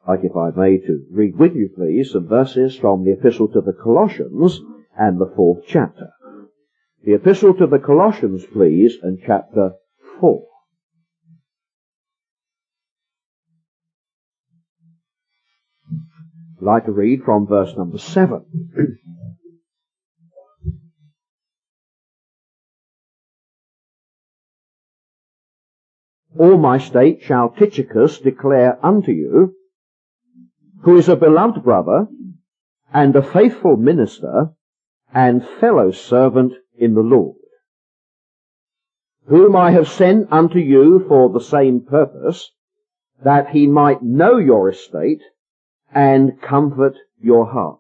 like, if I may, to read with you, please, some verses from the Epistle to the Colossians and the 4th chapter. The Epistle to the Colossians, please, and chapter 4. I'd like to read from verse number 7. All my state shall Tychicus declare unto you, who is a beloved brother, and a faithful minister, and fellow servant in the Lord, whom I have sent unto you for the same purpose, that he might know your estate, and comfort your hearts.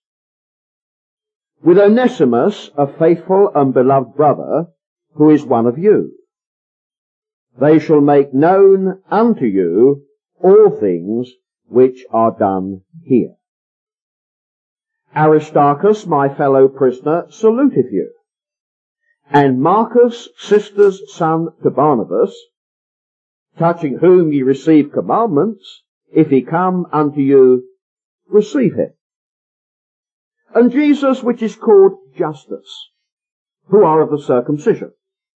With Onesimus, a faithful and beloved brother, who is one of you. They shall make known unto you all things which are done here. Aristarchus, my fellow prisoner, saluteth you. And Marcus, sister's son to Barnabas, touching whom ye receive commandments, if he come unto you, receive him. And Jesus, which is called Justus, who are of the circumcision.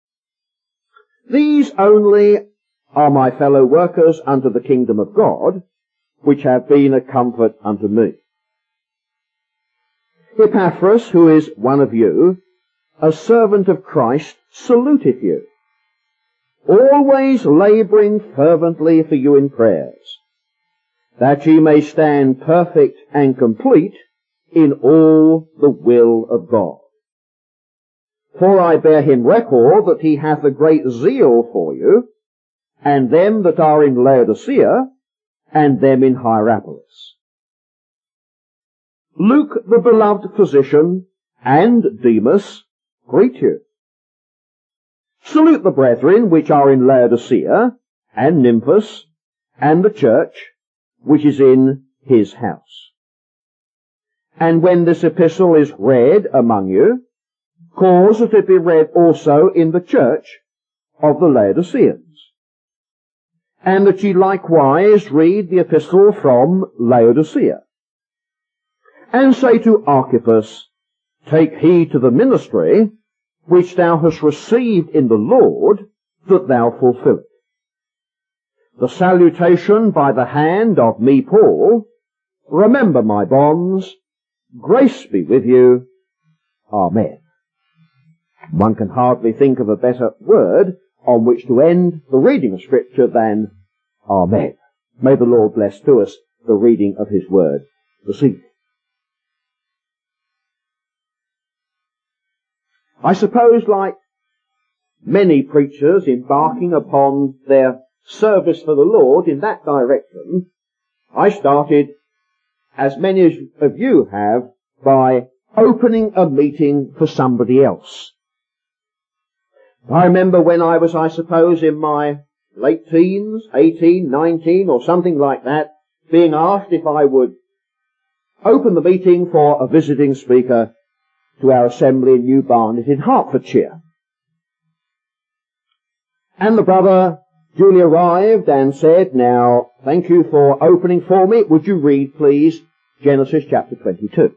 These only are my fellow workers unto the kingdom of God, which have been a comfort unto me. Epaphras, who is one of you, a servant of Christ, saluteth you, always labouring fervently for you in prayers, that ye may stand perfect and complete in all the will of God. For I bear him record that he hath a great zeal for you, and them that are in Laodicea, and them in Hierapolis. Luke, the beloved physician, and Demas greet you. Salute the brethren which are in Laodicea, and Nymphas, and the church which is in his house. And when this epistle is read among you, cause that it be read also in the church of the Laodiceans, and that ye likewise read the epistle from Laodicea. And say to Archippus, take heed to the ministry which thou hast received in the Lord, that thou fulfill it. The salutation by the hand of me, Paul. Remember my bonds. Grace be with you. Amen. One can hardly think of a better word on which to end the reading of Scripture than Amen. May the Lord bless to us the reading of his word this evening. I suppose, like many preachers embarking upon their service for the Lord in that direction, I started, as many of you have, by opening a meeting for somebody else. I remember when I was, I suppose, in my late teens, 18, 19, or something like that, being asked if I would open the meeting for a visiting speaker to our assembly in New Barnet in Hertfordshire. And the brother duly arrived and said, now, thank you for opening for me. Would you read, please, Genesis chapter 22?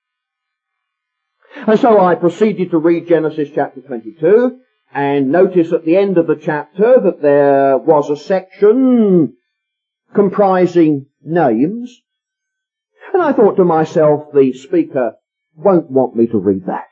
And so I proceeded to read Genesis chapter 22, and notice at the end of the chapter that there was a section comprising names. And I thought to myself, the speaker won't want me to read that.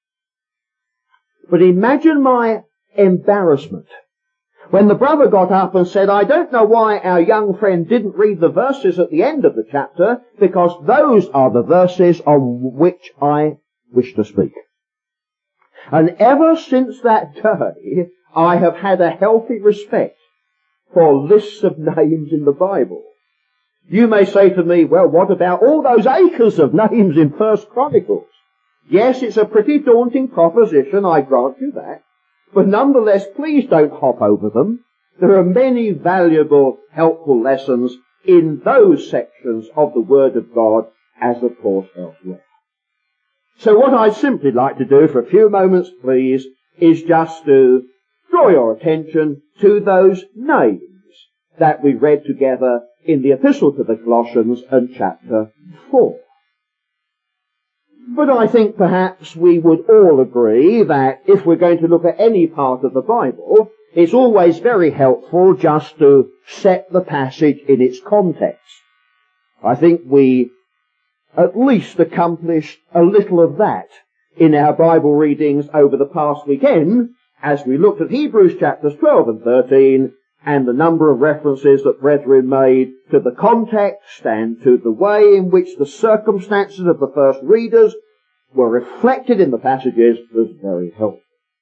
But imagine my embarrassment when the brother got up and said, I don't know why our young friend didn't read the verses at the end of the chapter, because those are the verses on which I wish to speak. And ever since that day, I have had a healthy respect for lists of names in the Bible. You may say to me, well, what about all those acres of names in 1 Chronicles? Yes, it's a pretty daunting proposition, I grant you that. But nonetheless, please don't hop over them. There are many valuable, helpful lessons in those sections of the Word of God, as of course elsewhere. So what I'd simply like to do for a few moments, please, is just to draw your attention to those names that we read together in the Epistle to the Colossians and chapter 4. But I think perhaps we would all agree that if we're going to look at any part of the Bible, it's always very helpful just to set the passage in its context. I think we at least accomplished a little of that in our Bible readings over the past weekend as we looked at Hebrews chapters 12 and 13 and the number of references that brethren made to the context and to the way in which the circumstances of the first readers were reflected in the passages was very helpful.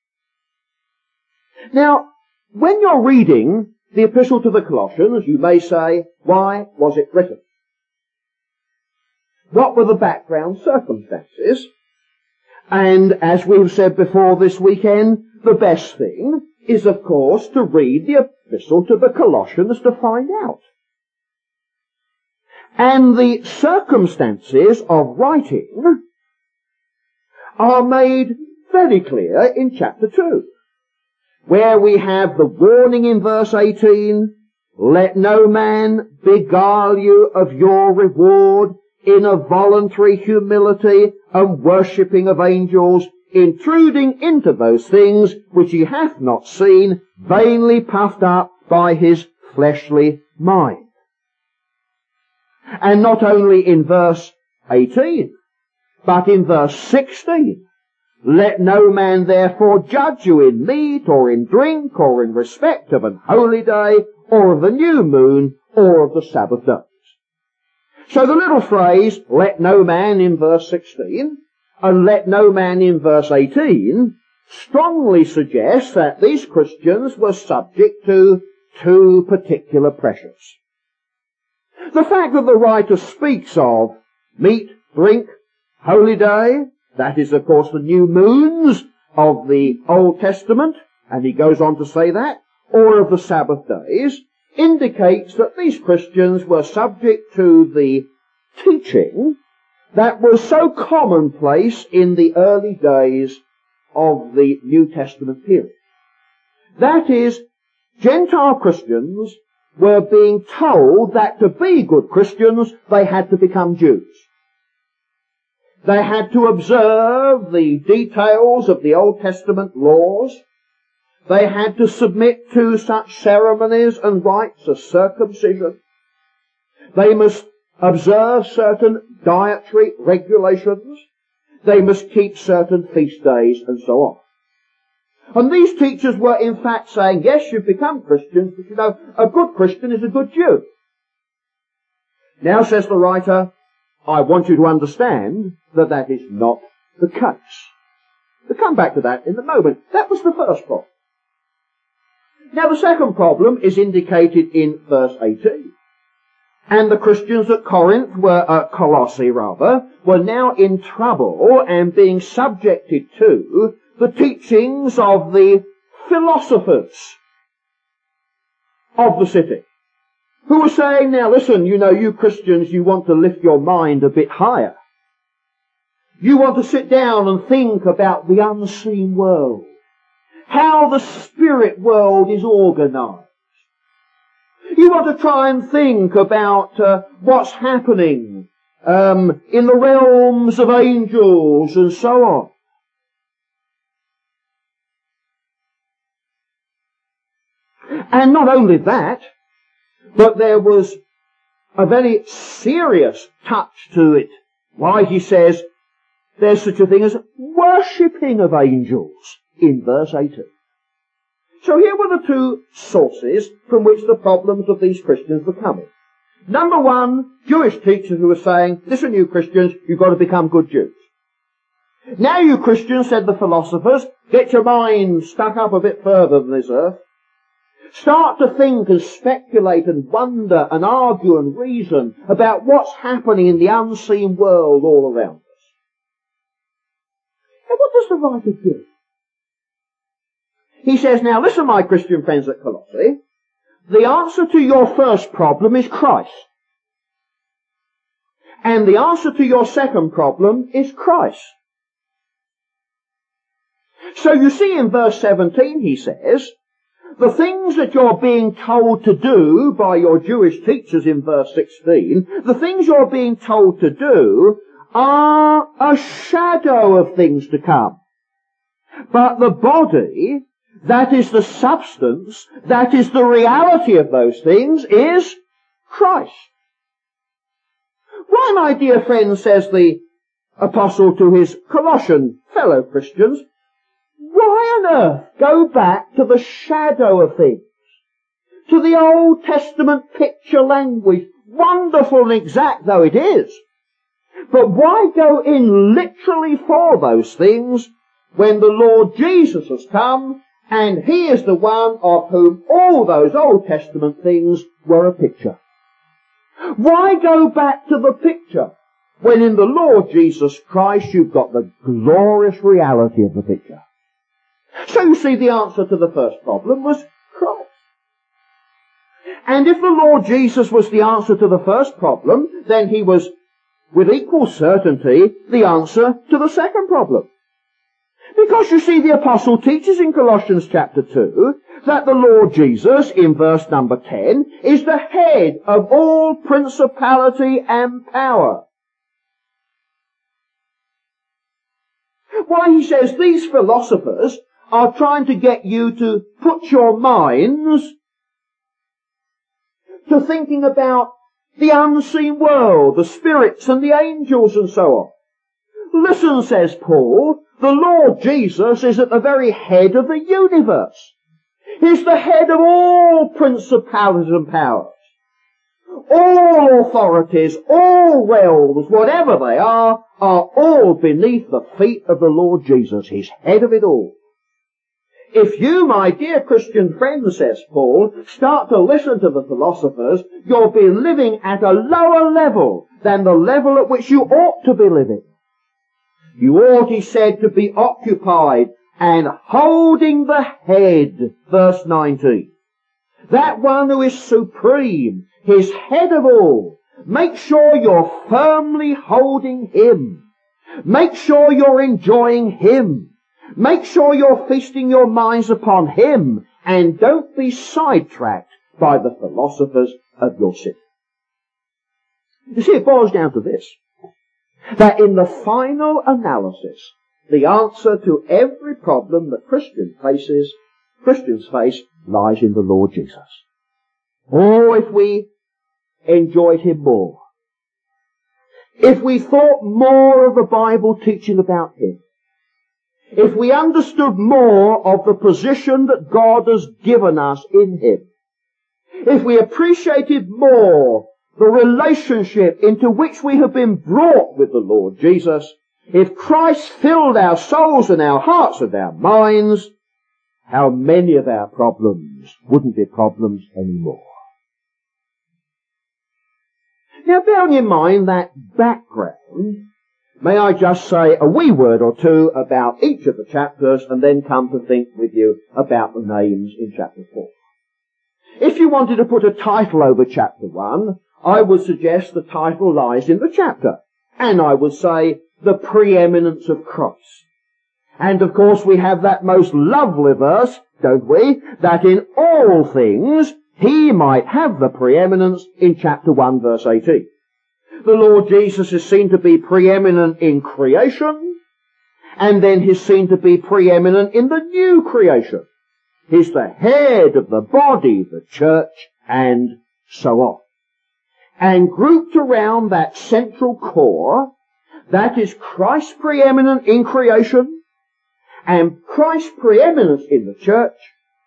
Now, when you're reading the Epistle to the Colossians, you may say, why was it written? What were the background circumstances? And as we've said before this weekend, the best thing is, of course, to read the Epistle to the Colossians to find out. And the circumstances of writing are made very clear in chapter 2, where we have the warning in verse 18, let no man beguile you of your reward in a voluntary humility and worshipping of angels, intruding into those things which he hath not seen, vainly puffed up by his fleshly mind. And not only in verse 18, but in verse 16, let no man therefore judge you in meat or in drink or in respect of an holy day or of the new moon or of the Sabbath days. So the little phrase, let no man in verse 16 and let no man in verse 18 strongly suggests that these Christians were subject to two particular pressures. The fact that the writer speaks of meat, drink, holy day, that is of course the new moons of the Old Testament, and he goes on to say that, or of the Sabbath days, indicates that these Christians were subject to the teaching that was so commonplace in the early days of the New Testament period. That is, Gentile Christians were being told that to be good Christians, they had to become Jews. They had to observe the details of the Old Testament laws. They had to submit to such ceremonies and rites as circumcision. They must observe certain dietary regulations. They must keep certain feast days and so on. And these teachers were in fact saying, yes, you've become Christians, but you know, a good Christian is a good Jew. Now, says the writer, I want you to understand that that is not the case. We'll come back to that in a moment. That was the first problem. Now, the second problem is indicated in verse 18. And the Christians at Colossae were now in trouble and being subjected to the teachings of the philosophers of the city, who were saying, now listen, you know, you Christians, you want to lift your mind a bit higher. You want to sit down and think about the unseen world, how the spirit world is organized. You want to try and think about what's happening in the realms of angels and so on. And not only that, but there was a very serious touch to it. Why, he says, there's such a thing as worshipping of angels in verse 18. So here were the two sources from which the problems of these Christians were coming. Number one, Jewish teachers who were saying, listen, you Christians, you've got to become good Jews. Now you Christians, said the philosophers, get your minds stuck up a bit further than this earth. Start to think and speculate and wonder and argue and reason about what's happening in the unseen world all around us. And what does the writer do? He says, now listen, my Christian friends at Colossae, the answer to your first problem is Christ. And the answer to your second problem is Christ. So you see in verse 17 he says, The things that you're being told to do by your Jewish teachers in verse 16, the things you're being told to do are a shadow of things to come. But the body, that is the substance, that is the reality of those things, is Christ. Why, my dear friends, says the apostle to his Colossian fellow Christians, why on earth go back to the shadow of things, to the Old Testament picture language, wonderful and exact though it is? But why go in literally for those things when the Lord Jesus has come and he is the one of whom all those Old Testament things were a picture? Why go back to the picture when in the Lord Jesus Christ you've got the glorious reality of the picture? So you see, the answer to the first problem was Christ. And if the Lord Jesus was the answer to the first problem, then he was, with equal certainty, the answer to the second problem. Because you see, the apostle teaches in Colossians chapter 2 that the Lord Jesus, in verse number 10, is the head of all principality and power. Why, he says, these philosophers are trying to get you to put your minds to thinking about the unseen world, the spirits and the angels and so on. Listen, says Paul, the Lord Jesus is at the very head of the universe. He's the head of all principalities and powers. All authorities, all realms, whatever they are all beneath the feet of the Lord Jesus. He's head of it all. If you, my dear Christian friend, says Paul, start to listen to the philosophers, you'll be living at a lower level than the level at which you ought to be living. You ought, he said, to be occupied and holding the head, verse 19. That one who is supreme, his head of all. Make sure you're firmly holding him. Make sure you're enjoying him. Make sure you're feasting your minds upon him, and don't be sidetracked by the philosophers of your city. You see, it boils down to this, that in the final analysis, the answer to every problem that Christians face lies in the Lord Jesus. Oh, if we enjoyed him more, if we thought more of the Bible teaching about him, if we understood more of the position that God has given us in him, if we appreciated more the relationship into which we have been brought with the Lord Jesus, if Christ filled our souls and our hearts and our minds, how many of our problems wouldn't be problems anymore? Now, bearing in mind that background, may I just say a wee word or two about each of the chapters and then come to think with you about the names in chapter 4. If you wanted to put a title over chapter 1, I would suggest the title lies in the chapter, and I would say the preeminence of Christ. And of course we have that most lovely verse, don't we, that in all things he might have the preeminence in chapter 1 verse 18. The Lord Jesus is seen to be preeminent in creation, and then he's seen to be preeminent in the new creation. He's the head of the body, the church, and so on. And grouped around that central core, that is Christ's preeminent in creation, and Christ's preeminence in the church,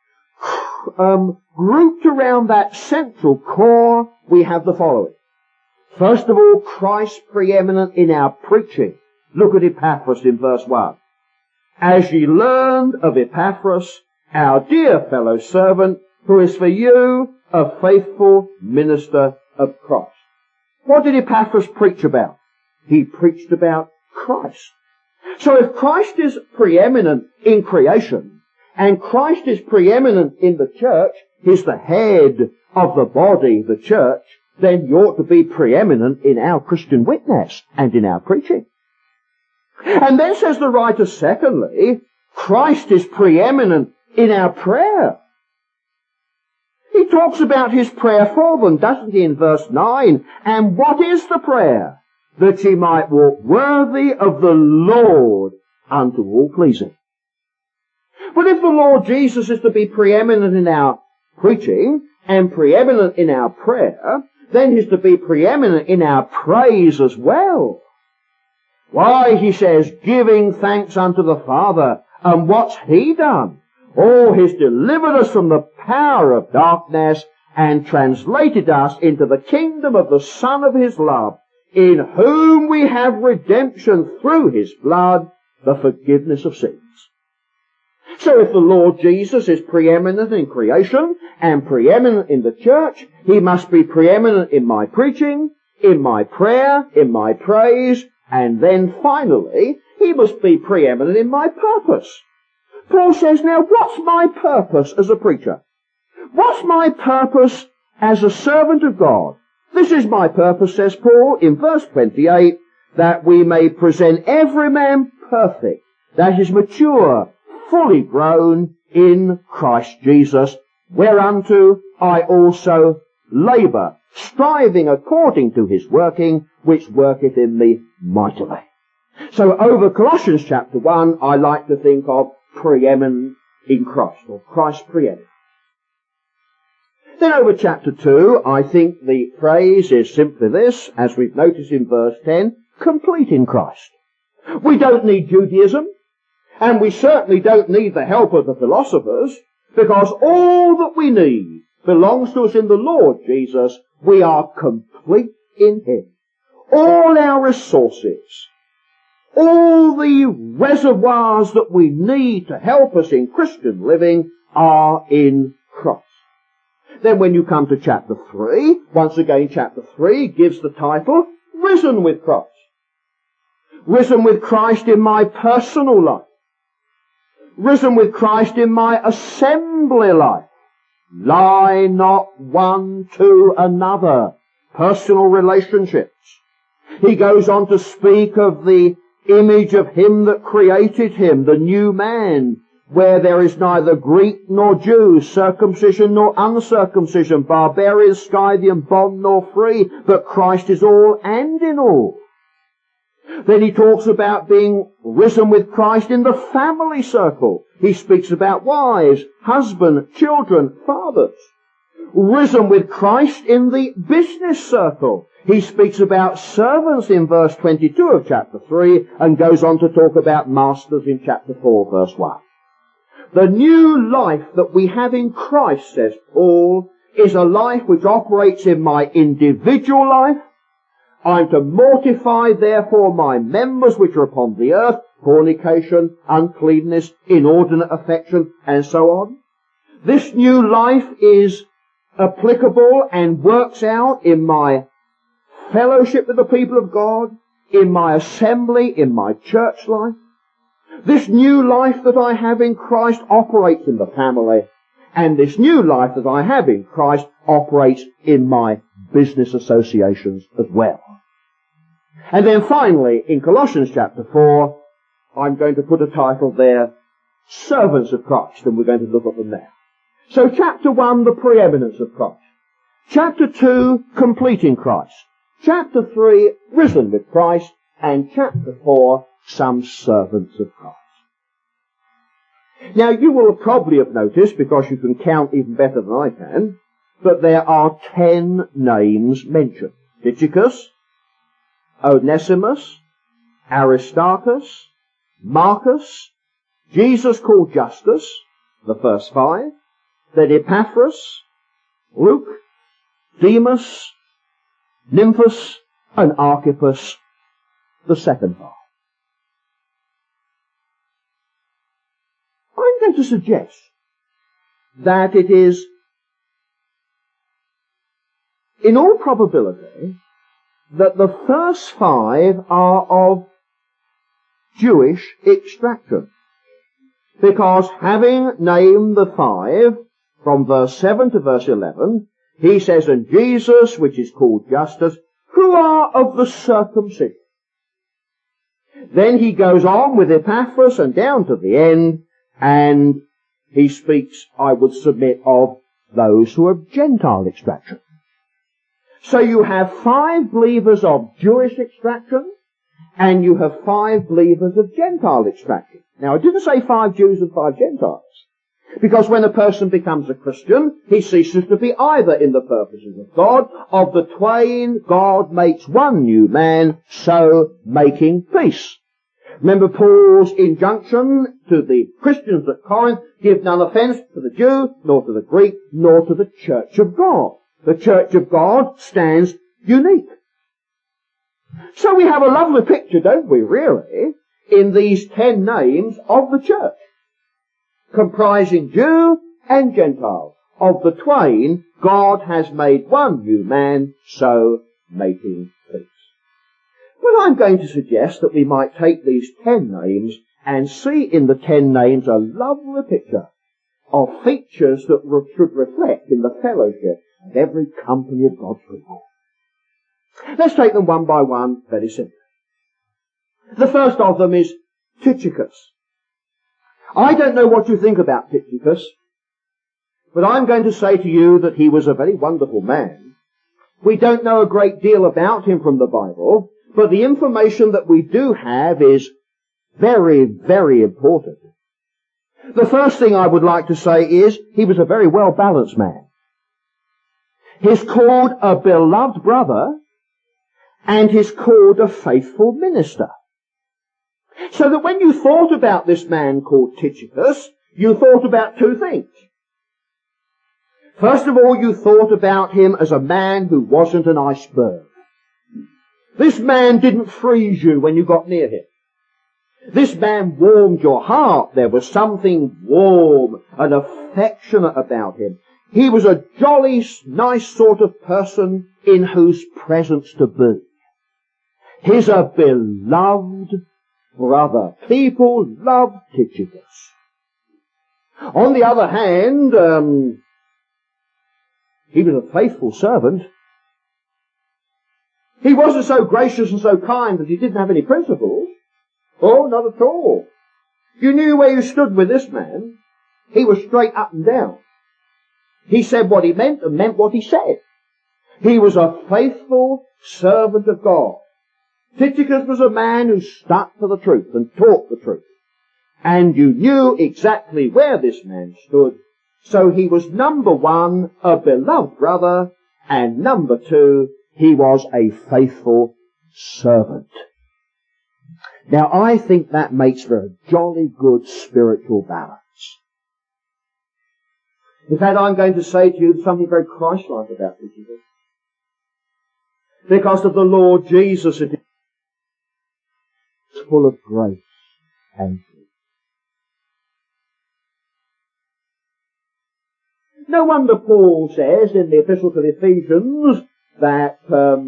grouped around that central core, we have the following. First of all, Christ preeminent in our preaching. Look at Epaphras in verse 1. As ye learned of Epaphras, our dear fellow servant, who is for you a faithful minister of Christ. What did Epaphras preach about? He preached about Christ. So if Christ is preeminent in creation, and Christ is preeminent in the church, he's the head of the body, the church, then you ought to be preeminent in our Christian witness and in our preaching. And then says the writer, secondly, Christ is preeminent in our prayer. talks about his prayer for them, doesn't he, in verse 9? And what is the prayer? That ye might walk worthy of the Lord unto all pleasing. But if the Lord Jesus is to be preeminent in our preaching and preeminent in our prayer, then he's to be preeminent in our praise as well. Why, he says, giving thanks unto the Father. And what's he done? Oh, he's delivered us from the power of darkness and translated us into the kingdom of the Son of his love, in whom we have redemption through his blood, the forgiveness of sins. So if the Lord Jesus is preeminent in creation and preeminent in the church, he must be preeminent in my preaching, in my prayer, in my praise, and then finally, he must be preeminent in my purpose. Paul says, now what's my purpose as a preacher? What's my purpose as a servant of God? This is my purpose, says Paul in verse 28, that we may present every man perfect, that is mature, fully grown in Christ Jesus, whereunto I also labour, striving according to his working, which worketh in me mightily. So over Colossians chapter 1, I like to think of preeminent in Christ, or Christ preeminent. Then over chapter 2, I think the phrase is simply this, as we've noticed in verse 10, complete in Christ. We don't need Judaism, and we certainly don't need the help of the philosophers, because all that we need belongs to us in the Lord Jesus. We are complete in him. All our resources, all the reservoirs that we need to help us in Christian living are in Christ. Then when you come to chapter 3, once again chapter 3 gives the title, Risen with Christ. Risen with Christ in my personal life. Risen with Christ in my assembly life. Lie not one to another. Personal relationships. He goes on to speak of the image of him that created him, the new man, where there is neither Greek nor Jew, circumcision nor uncircumcision, barbarian, Scythian, bond nor free, but Christ is all and in all. Then he talks about being risen with Christ in the family circle. He speaks about wives, husband, children, fathers. Risen with Christ in the business circle. He speaks about servants in verse 22 of chapter 3 and goes on to talk about masters in chapter 4, verse 1. The new life that we have in Christ, says Paul, is a life which operates in my individual life. I'm to mortify, therefore, my members which are upon the earth, fornication, uncleanness, inordinate affection, and so on. This new life is applicable and works out in my fellowship with the people of God, in my assembly, in my church life. This new life that I have in Christ operates in the family, and this new life that I have in Christ operates in my business associations as well. And then finally, in Colossians chapter 4, I'm going to put a title there, Servants of Christ, and we're going to look at them now. So chapter 1, the preeminence of Christ. Chapter 2, completing Christ. Chapter 3, risen with Christ. And chapter 4, some servants of Christ. Now you will probably have noticed, because you can count even better than I can, that there are 10 names mentioned. Tychicus, Onesimus, Aristarchus, Marcus, Jesus called Justus, the first 5, then Epaphras, Luke, Demas, Nymphas, and Archippus, the second 5. I'm going to suggest that it is, in all probability, that the first 5 are of Jewish extraction. Because having named the 5, from verse 7 to verse 11, he says, and Jesus, which is called Justus, who are of the circumcision. Then he goes on with Epaphras and down to the end, and he speaks, I would submit, of those who are of Gentile extraction. So you have 5 believers of Jewish extraction, and you have 5 believers of Gentile extraction. Now, it didn't say 5 Jews and 5 Gentiles, because when a person becomes a Christian, he ceases to be either in the purposes of God. Of the twain, God makes one new man, so making peace. Remember Paul's injunction to the Christians at Corinth, give none offence to the Jew, nor to the Greek, nor to the church of God. The church of God stands unique. So we have a lovely picture, don't we, really, in these 10 names of the church, comprising Jew and Gentile. Of the twain, God has made one new man, so making peace. Well, I'm going to suggest that we might take these 10 names and see in the 10 names a lovely picture of features that should reflect in the fellowship of every company of God's people. Let's take them one by one, very simply. The first of them is Tychicus. I don't know what you think about Tychicus, but I'm going to say to you that he was a very wonderful man. We don't know a great deal about him from the Bible, but the information that we do have is very, very important. The first thing I would like to say is he was a very well-balanced man. He's called a beloved brother, and he's called a faithful minister. So that when you thought about this man called Tychicus, you thought about 2 things. First of all, you thought about him as a man who wasn't an iceberg. This man didn't freeze you when you got near him. This man warmed your heart. There was something warm and affectionate about him. He was a jolly, nice sort of person in whose presence to be. He's a beloved brother. People loved Tychicus. On the other hand, he was a faithful servant. He wasn't so gracious and so kind that he didn't have any principles. Oh, not at all. You knew where you stood with this man. He was straight up and down. He said what he meant and meant what he said. He was a faithful servant of God. Tychicus was a man who stuck to the truth and taught the truth. And you knew exactly where this man stood. So he was number 1, a beloved brother, and number 2, he was a faithful servant. Now I think that makes for a jolly good spiritual balance. In fact, I'm going to say to you something very Christ-like about Tychicus. Because of the Lord Jesus, it is full of grace and truth. No wonder Paul says in the Epistle to the Ephesians that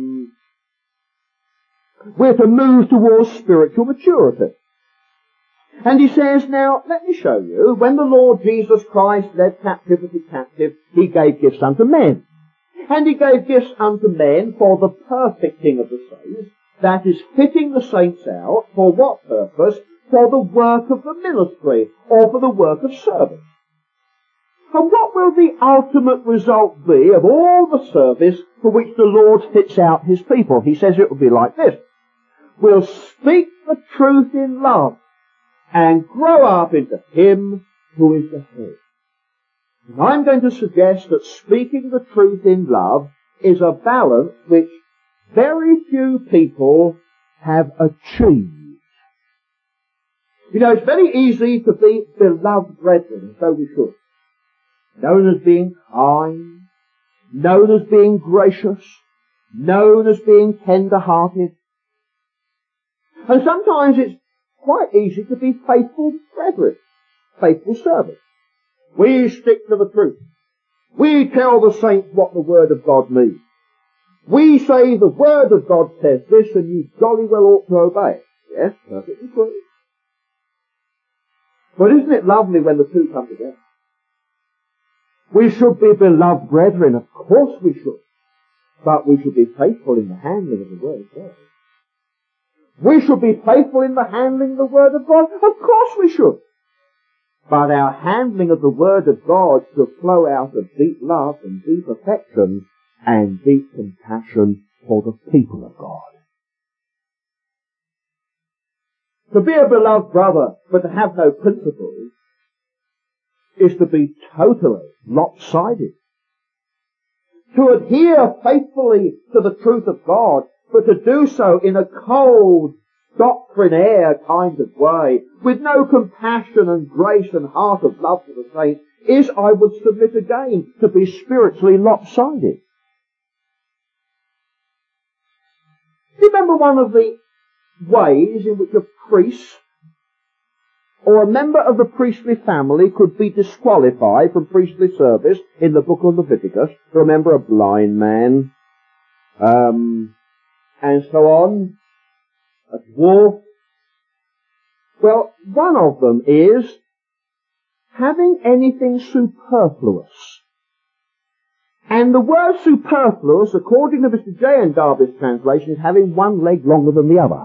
we're to move towards spiritual maturity. And he says, now, let me show you, when the Lord Jesus Christ led captivity captive, he gave gifts unto men. And he gave gifts unto men for the perfecting of the saints, that is, fitting the saints out, for what purpose? For the work of the ministry, or for the work of service. And what will the ultimate result be of all the service for which the Lord fits out his people? He says it will be like this. We'll speak the truth in love and grow up into him who is the head. And I'm going to suggest that speaking the truth in love is a balance which very few people have achieved. You know, it's very easy to be beloved brethren, and so we should. Known as being kind, known as being gracious, known as being tender-hearted. And sometimes it's quite easy to be faithful brethren, faithful servants. We stick to the truth. We tell the saints what the Word of God means. We say the Word of God says this and you jolly well ought to obey it. Yes, perfectly true. But isn't it lovely when the two come together? We should be beloved brethren, of course we should. But we should be faithful in the handling of the Word of God. We should be faithful in the handling of the Word of God, of course we should. but our handling of the Word of God should flow out of deep love and deep affection and deep compassion for the people of God. To be a beloved brother, but to have no principles, is to be totally lopsided. To adhere faithfully to the truth of God, but to do so in a cold, doctrinaire kind of way, with no compassion and grace and heart of love for the saints, is, I would submit again, to be spiritually lopsided. Do you remember one of the ways in which a priest or a member of the priestly family could be disqualified from priestly service in the book of Leviticus? Remember, a blind man, and so on, a dwarf. Well, one of them is having anything superfluous. And the word superfluous, according to Mr. J. N. Darby's translation, is having one leg longer than the other.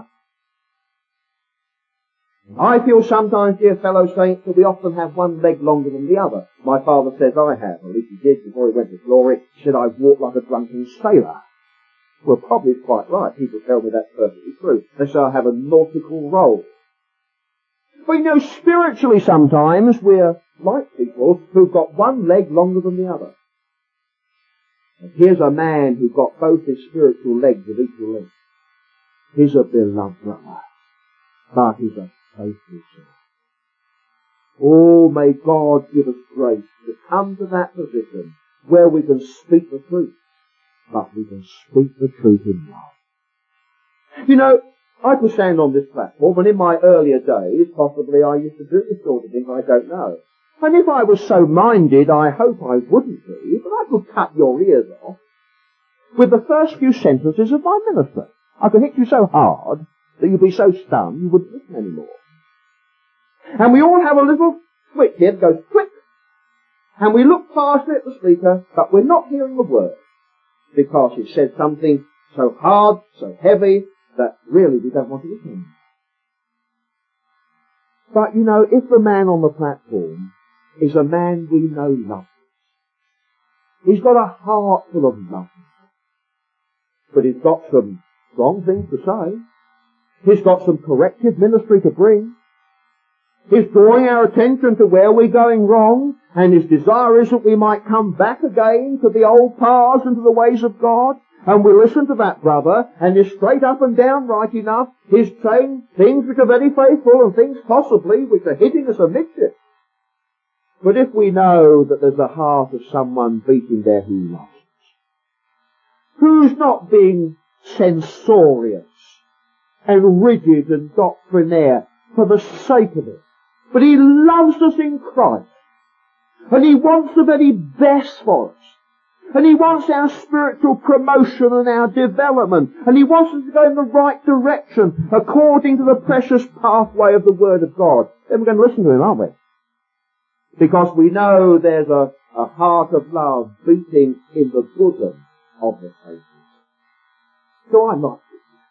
I feel sometimes, dear fellow saints, that we often have one leg longer than the other. My father says I have, at least he did before he went to glory. He said I walk like a drunken sailor. Well, probably it's quite right. People tell me that's perfectly true. They say I have a nautical roll. But you know, spiritually sometimes we're like people who've got one leg longer than the other. And here's a man who's got both his spiritual legs of equal length. He's a beloved brother, but he's a faithful servant. Oh, may God give us grace to come to that position where we can speak the truth, but we can speak the truth in love. You know, I could stand on this platform, and in my earlier days, possibly I used to do this sort of thing, I don't know. And if I was so minded, I hope I wouldn't be, but I could cut your ears off with the first few sentences of my ministry. I could hit you so hard that you'd be so stunned you wouldn't listen anymore. And we all have a little switch here that goes quick, and we look past it at the speaker, but we're not hearing the word, because it said something so hard, so heavy, that really we don't want to listen. But you know, if the man on the platform is a man we know loves, he's got a heart full of love, but he's got some strong things to say, he's got some corrective ministry to bring, he's drawing our attention to where we're going wrong, and his desire is that we might come back again to the old paths and to the ways of God, and we listen to that brother, and he's straight up and down right enough, he's saying things which are very faithful, and things possibly which are hitting us amidships. But if we know that there's the heart of someone beating there who loves us, who's not being censorious and rigid and doctrinaire for the sake of it, but he loves us in Christ, and he wants the very best for us, and he wants our spiritual promotion and our development, and he wants us to go in the right direction according to the precious pathway of the Word of God, then we're going to listen to him, aren't we? Because we know there's a heart of love beating in the bosom of the faithful. So I'm not.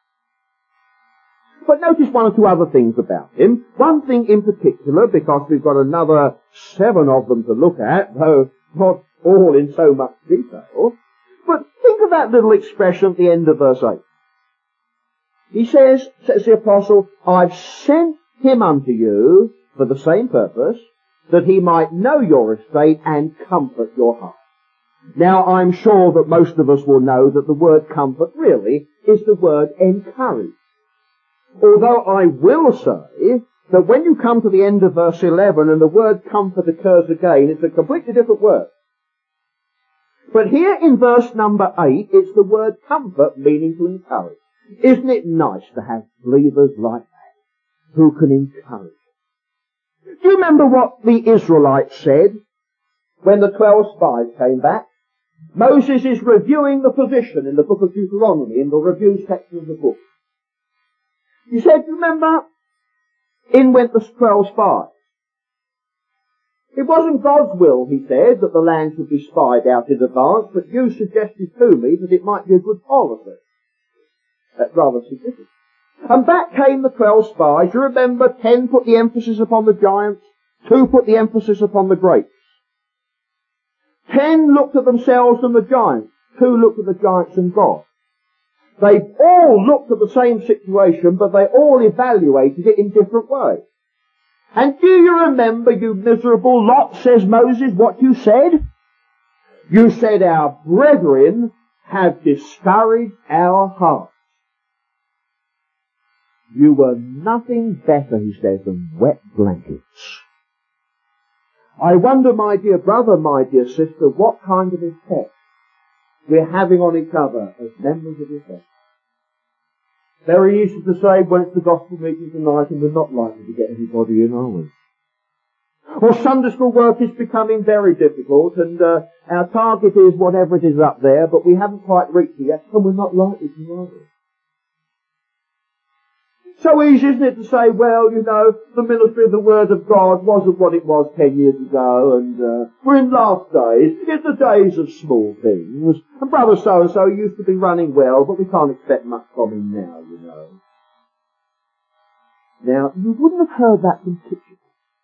But notice one or two other things about him. One thing in particular, because we've got another 7 of them to look at, though not all in so much detail. But think of that little expression at the end of verse 8. He says the apostle, I've sent him unto you for the same purpose, that he might know your estate and comfort your heart. Now, I'm sure that most of us will know that the word comfort really is the word encourage. Although I will say that when you come to the end of verse 11 and the word comfort occurs again, it's a completely different word. But here in verse number 8, it's the word comfort meaning to encourage. Isn't it nice to have believers like that who can encourage? Do you remember what the Israelites said when the 12 spies came back? Moses is reviewing the position in the book of Deuteronomy, in the review section of the book. He said, remember, in went the 12 spies. It wasn't God's will, he said, that the land should be spied out in advance, but you suggested to me that it might be a good policy. That's rather significant. And back came the 12 spies. You remember 10 put the emphasis upon the giants, 2 put the emphasis upon the grapes. 10 looked at themselves and the giants. 2 looked at the giants and God. They all looked at the same situation, but they all evaluated it in different ways. And do you remember, you miserable lot, says Moses, what you said? You said, our brethren have discouraged our hearts. You were nothing better, he says, than wet blankets. I wonder, my dear brother, my dear sister, what kind of effect we're having on each other as members of the church. Very easy to say when it's the gospel meeting tonight and we're not likely to get anybody in, are we? Or Sunday school work is becoming very difficult and our target is whatever it is up there, but we haven't quite reached it yet and we're not likely to, are we? So easy, isn't it, to say, well, you know, the ministry of the Word of God wasn't what it was 10 years ago, and we're in last days. It's the days of small things. And brother so-and-so used to be running well, but we can't expect much from him now, you know. Now, you wouldn't have heard that from Tychicus.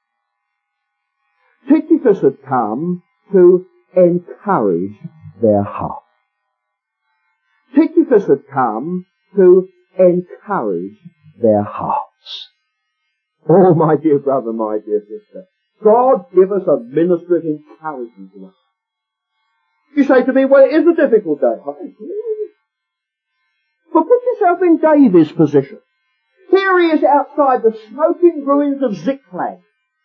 Tychicus had come to encourage their heart. Tychicus had come to encourage their hearts. Oh, my dear brother, my dear sister, God give us a ministry of encouragement to us. You say to me, well, it is a difficult day. But put yourself in David's position. Here he is outside the smoking ruins of Ziklag.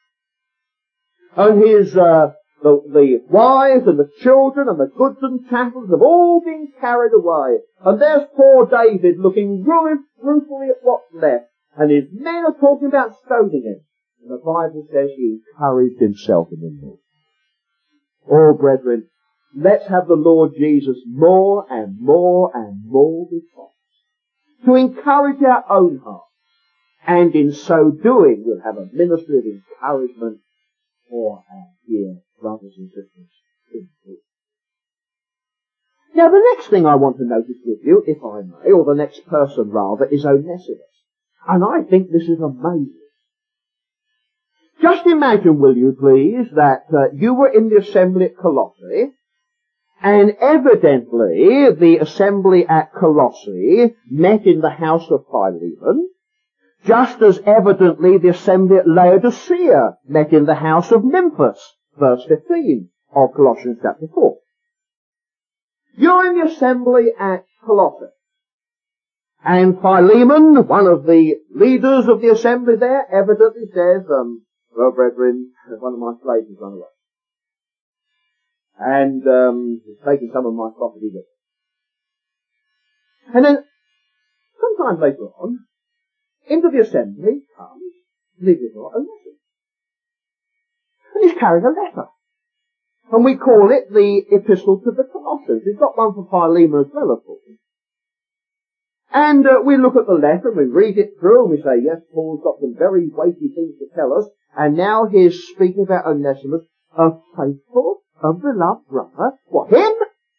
And his, the wives and the children and the goods and chattels have all been carried away. And there's poor David looking ruefully at what's left. And his men are talking about stoning him. And the Bible says he encouraged himself in the Lord. Oh, brethren, let's have the Lord Jesus more and more and more before us, to encourage our own hearts. And in so doing, we'll have a ministry of encouragement for our dear brothers and sisters in the Lord. Now, the next thing I want to notice with you, if I may, or the next person rather, is Onesimus. And I think this is amazing. Just imagine, will you please, that you were in the assembly at Colossae, and evidently the assembly at Colossae met in the house of Philemon, just as evidently the assembly at Laodicea met in the house of Nymphas, verse 15 of Colossians chapter 4. You're in the assembly at Colossae, and Philemon, one of the leaders of the assembly there, evidently says, well, brethren, one of my slaves has run away. And he's taken some of my property with him. And then, sometime later on, into the assembly comes, believe it or not, Onesimus. And he's carrying a letter. And we call it the Epistle to the Colossians. We've got one for Philemon as well, of course. And we look at the letter and we read it through and we say, yes, Paul's got some very weighty things to tell us. And now he's speaking about Onesimus, a faithful and beloved brother. What, him?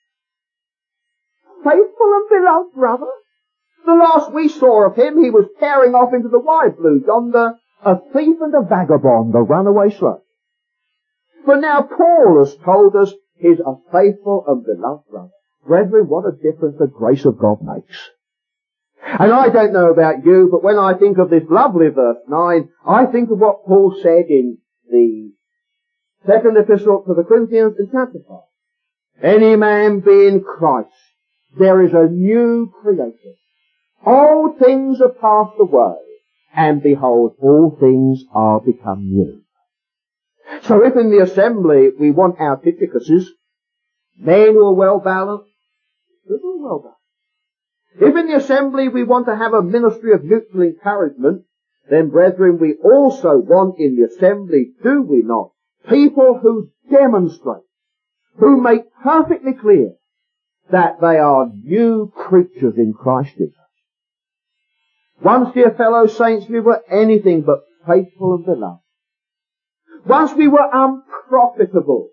Faithful and beloved brother? The last we saw of him, he was tearing off into the wide blue yonder, a thief and a vagabond, a runaway slave. But now Paul has told us he's a faithful and beloved brother. Brethren, what a difference the grace of God makes. And I don't know about you, but when I think of this lovely verse 9, I think of what Paul said in the second epistle to the Corinthians in chapter 5. Any man be in Christ, there is a new creation. All things are passed away, and behold, all things are become new. So if in the assembly we want our Tychicuses, men who are well balanced, people well balanced. If in the assembly we want to have a ministry of mutual encouragement, then brethren, we also want in the assembly, do we not, people who demonstrate, who make perfectly clear that they are new creatures in Christ Jesus. Once, dear fellow saints, we were anything but faithful and beloved. Once we were unprofitable.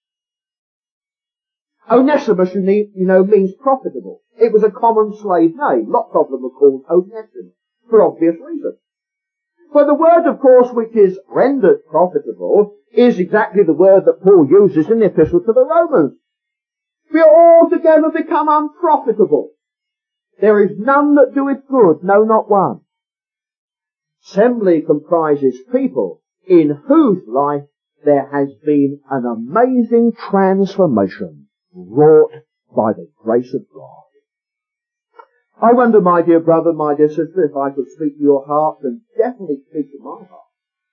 Onesimus, you know, means profitable. It was a common slave name. Lots of them were called Onesimus, for obvious reasons. But the word, of course, which is rendered profitable is exactly the word that Paul uses in the epistle to the Romans. We are altogether become unprofitable. There is none that doeth good, no, not one. Assembly comprises people in whose life there has been an amazing transformation wrought by the grace of God. I wonder, my dear brother, my dear sister, if I could speak to your heart, and definitely speak to my heart.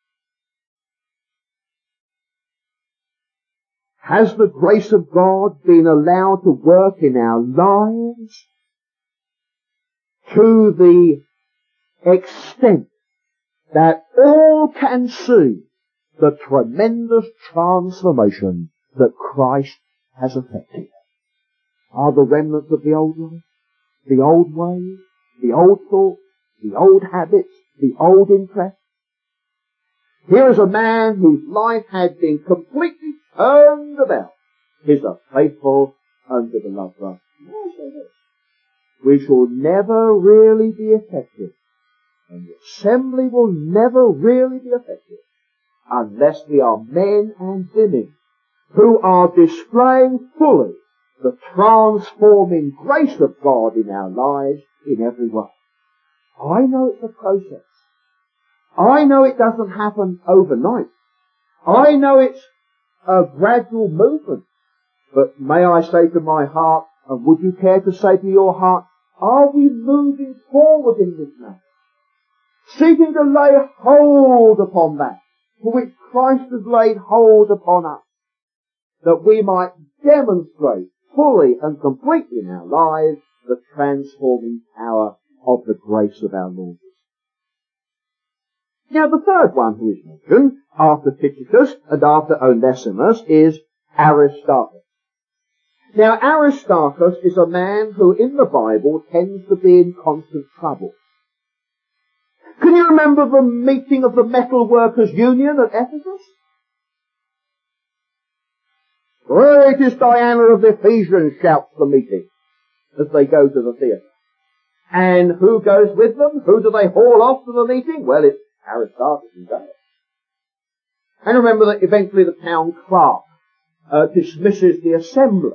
Has the grace of God been allowed to work in our lives to the extent that all can see the tremendous transformation that Christ has effected? Are the remnants of the old life, the old ways, the old thoughts, the old habits, the old interests? Here is a man whose life had been completely turned about. Is a faithful unto the lover. We shall never really be effective, and the assembly will never really be effective, unless we are men and women who are displaying fully the transforming grace of God in our lives in every way. I know it's a process. I know it doesn't happen overnight. I know it's a gradual movement. But may I say to my heart, and would you care to say to your heart, are we moving forward in this matter? Seeking to lay hold upon that for which Christ has laid hold upon us, that we might demonstrate fully and completely in our lives the transforming power of the grace of our Lord. Now the third one who is mentioned, after Tychicus and after Onesimus, is Aristarchus. Now Aristarchus is a man who in the Bible tends to be in constant trouble. Can you remember the meeting of the Metal Workers' Union at Ephesus? Great is Diana of the Ephesians, shouts the meeting as they go to the theatre. And who goes with them? Who do they haul off to the meeting? Well, it's Aristarchus and Gaius. And remember that eventually the town clerk dismisses the assembly.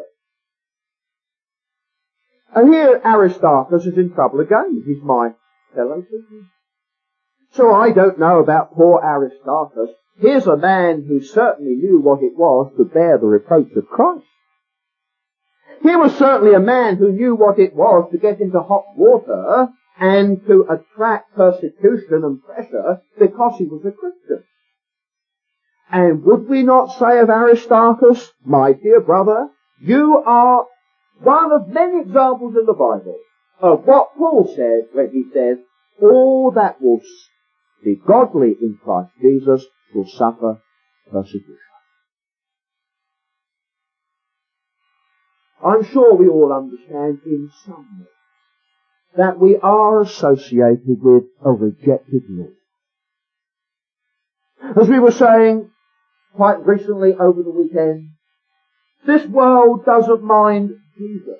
And here Aristarchus is in trouble again. He's my fellow citizen. So I don't know about poor Aristarchus. Here's a man who certainly knew what it was to bear the reproach of Christ. Here was certainly a man who knew what it was to get into hot water and to attract persecution and pressure because he was a Christian. And would we not say of Aristarchus, my dear brother, you are one of many examples in the Bible of what Paul said when he says, all that will be godly in Christ Jesus will suffer persecution. I'm sure we all understand in some way that we are associated with a rejected Lord. As we were saying quite recently over the weekend, this world doesn't mind Jesus.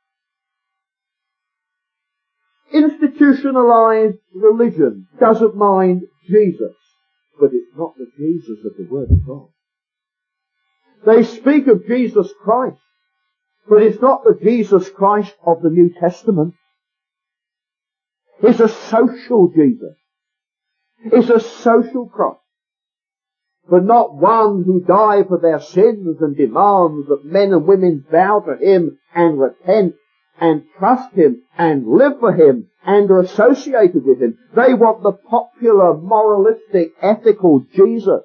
Institutionalized religion doesn't mind Jesus, but it's not the Jesus of the Word of God. They speak of Jesus Christ, but it's not the Jesus Christ of the New Testament. It's a social Jesus. It's a social Christ, but not one who died for their sins and demands that men and women bow to Him and repent and trust Him and live for Him and are associated with Him. They want the popular, moralistic, ethical Jesus.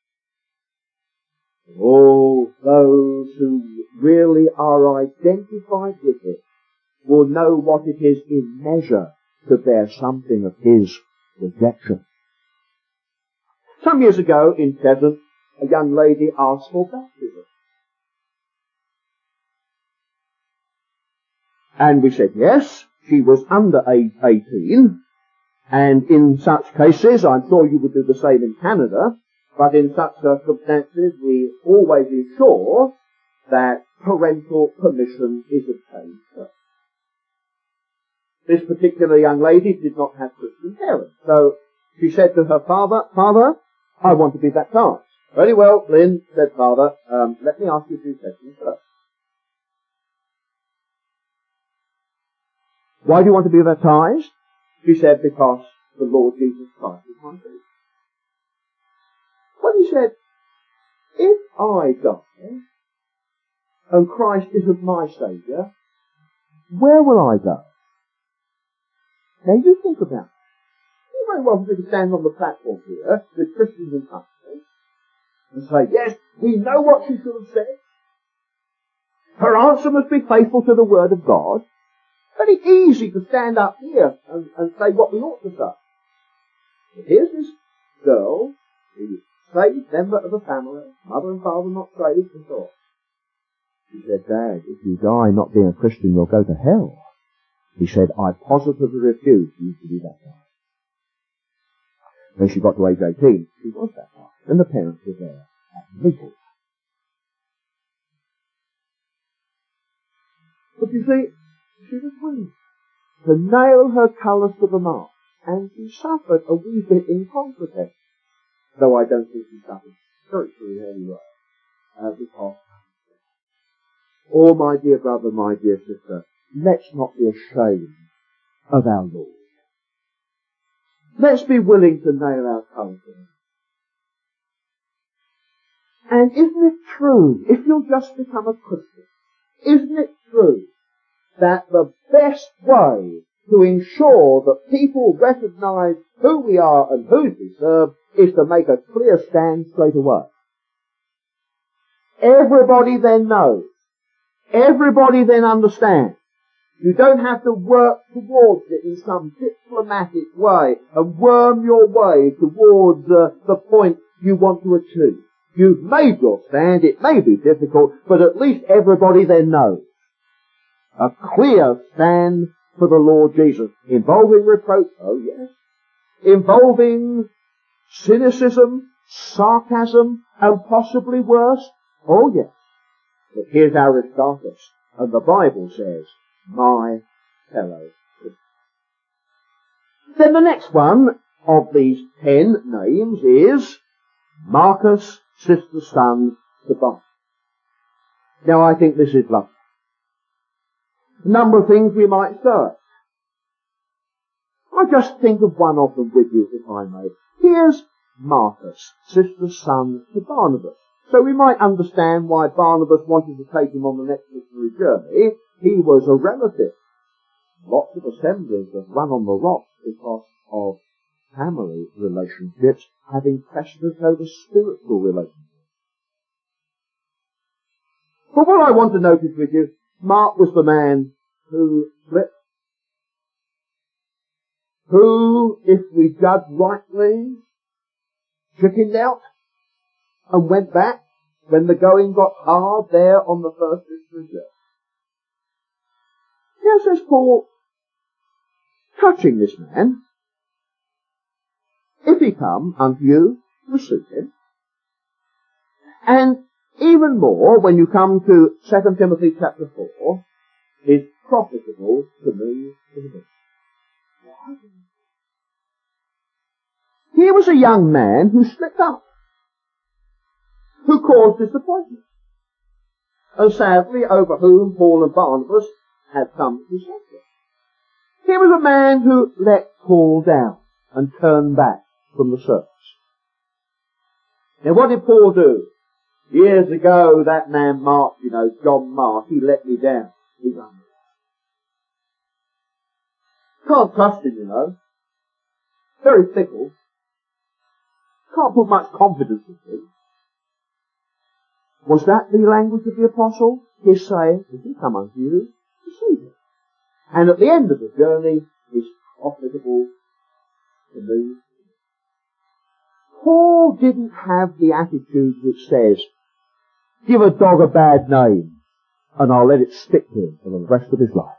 Oh, those who really are identified with Him will know what it is in measure to bear something of His rejection. Some years ago in Cheshunt, a young lady asked for baptism. And we said yes, she was under age 18, and in such cases, I'm sure you would do the same in Canada, but in such circumstances we always ensure that parental permission is obtained first. This particular young lady did not have Christian parents, so She said to her father, "Father, I want to be baptized." "Very well, Lynn," said father, "let me ask you 2 questions first. Why do you want to be baptized?" She said, "Because the Lord Jesus Christ is my Saviour." Well, he said, "If I die and Christ isn't my Saviour, where will I go?" Now you think about it. You very well be to stand on the platform here with Christians in company and say, "Yes, we know what she should have said. Her answer must be faithful to the Word of God." Very easy to stand up here and say what we ought to say. But here's this girl, who's a saved member of a family, mother and father not saved, and so on. She said, "Dad, if you die not being a Christian, you'll go to hell." He said, "I positively refuse you to be baptized." When she got to age 18, she was baptized, and the parents were there at the meeting. But you see, she was willing to nail her colours to the mast, and she suffered a wee bit in consequence, though I don't think she suffered spiritually in any way, because, oh my dear brother, my dear sister, let's not be ashamed of our Lord. Let's be willing to nail our colours to him. And isn't it true, if you'll just become a Christian, isn't it true that the best way to ensure that people recognise who we are and who we serve is to make a clear stand straight away? Everybody then knows. Everybody then understands. You don't have to work towards it in some diplomatic way and worm your way towards the point you want to achieve. You've made your stand. It may be difficult, but at least everybody then knows. A clear stand for the Lord Jesus. Involving reproach, oh yes. Involving cynicism, sarcasm, and possibly worse, oh yes. But here's Aristarchus, and the Bible says, "My fellow Christian." Then the next one of these 10 names is Marcus, sister's son, to Barnabas. Now I think this is lovely. A number of things we might say. I'll just think of one of them with you, if I may. Here's Marcus, sister's son to Barnabas. So we might understand why Barnabas wanted to take him on the next missionary journey. He was a relative. Lots of assemblies have run on the rocks because of family relationships having precedence over spiritual relationships. But what I want to notice with you, Mark was the man who slipped, who, if we judge rightly, chickened out and went back when the going got hard there on the first missionary journey. Now says Paul, touching this man, if he come unto you, receive him. And even more, when you come to 2 Timothy chapter 4, is profitable to me in the Why? Here was a young man who slipped up, who caused disappointment, and sadly over whom Paul and Barnabas had come to suffer. Here was a man who let Paul down and turned back from the service. Now what did Paul do? Years ago, that man Mark, John Mark, he let me down. He run me. Can't trust him, Very fickle. Can't put much confidence in him. Was that the language of the apostle? His saying, if he come unto you, receive it. And at the end of the journey, is profitable to me. Paul didn't have the attitude which says, give a dog a bad name, and I'll let it stick to him for the rest of his life.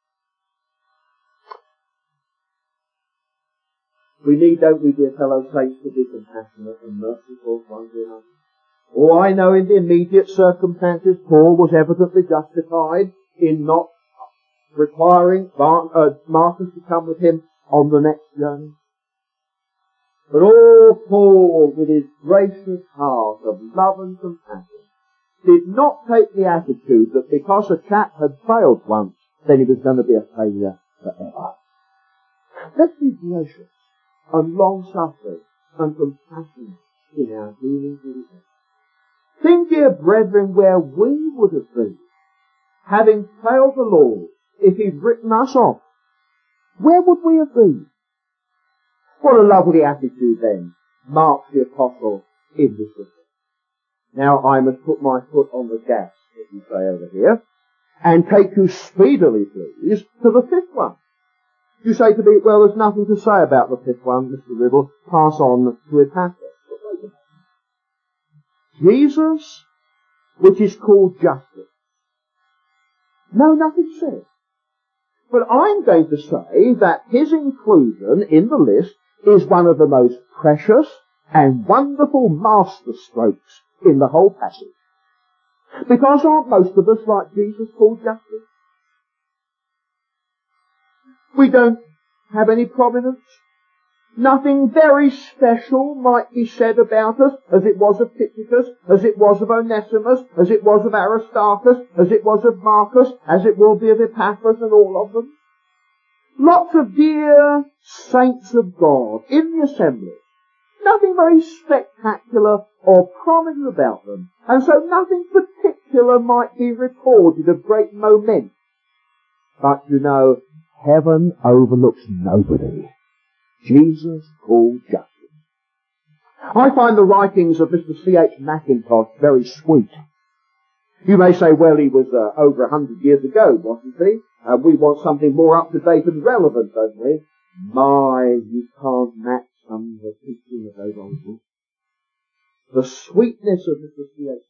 We need, don't we, dear fellow saints, to be compassionate and merciful one to another. Oh, I know in the immediate circumstances, Paul was evidently justified in not requiring Marcus to come with him on the next journey. But all Paul, with his gracious heart of love and compassion, did not take the attitude that because a chap had failed once, then he was going to be a failure forever. Let's be gracious and long-suffering and compassionate in our dealings with each other. Think, dear brethren, where we would have been, having failed the Lord, if he'd written us off. Where would we have been? What a lovely attitude then marks the apostle in this book. Now I must put my foot on the gas, as you say over here, and take you speedily, please, to the fifth one. You say to me, well, there's nothing to say about the fifth one, Mr. Ribble. Pass on to Epaphras. Jesus, which is called justice. No, nothing said. But I'm going to say that his inclusion in the list is one of the most precious and wonderful masterstrokes in the whole passage. Because aren't most of us like Jesus called justice? We don't have any prominence. Nothing very special might be said about us, as it was of Tychicus, as it was of Onesimus, as it was of Aristarchus, as it was of Marcus, as it will be of Epaphras and all of them. Lots of dear saints of God in the assembly. Nothing very spectacular or prominent about them, and so nothing particular might be recorded of great moment. But you know, heaven overlooks nobody. Jesus called justice. I find the writings of Mr. C.H. Mackintosh very sweet. You may say, well, he was over 100 years ago, wasn't he? We want something more up-to-date and relevant, don't we? My, you can't match some of the teaching of those old books. The sweetness of Mr. C.H.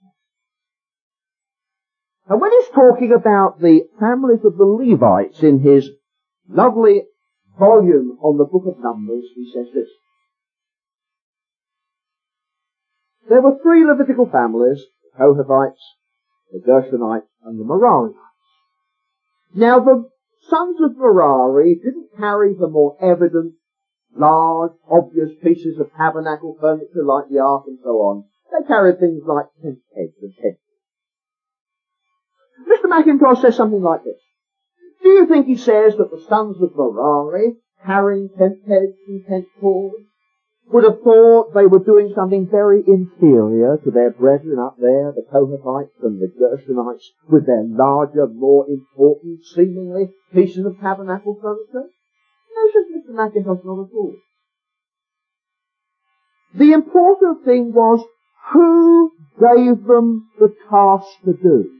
And when he's talking about the families of the Levites in his lovely volume on the book of Numbers, he says this. There were 3 Levitical families, the Kohathites, the Gershonites, and the Merarites. Now the sons of Merari didn't carry the more evident, large, obvious pieces of tabernacle furniture like the ark and so on. They carried things like tent pegs and tents. Mr. Mackintosh says something like this. Do you think he says that the sons of Merari, carrying tent pegs and tent poles, would have thought they were doing something very inferior to their brethren up there, the Kohathites and the Gershonites, with their larger, more important, seemingly, pieces of tabernacle furniture? No, says Mr. Mackintosh, not at all. The important thing was who gave them the task to do.